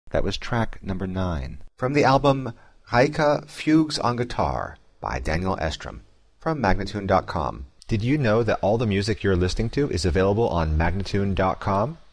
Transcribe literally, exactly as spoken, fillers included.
That was track number nine. From the album Reika Fugues on Guitar by Daniel Estrom from Magnatune dot com. Did you know that all the music you're listening to is available on Magnatune dot com?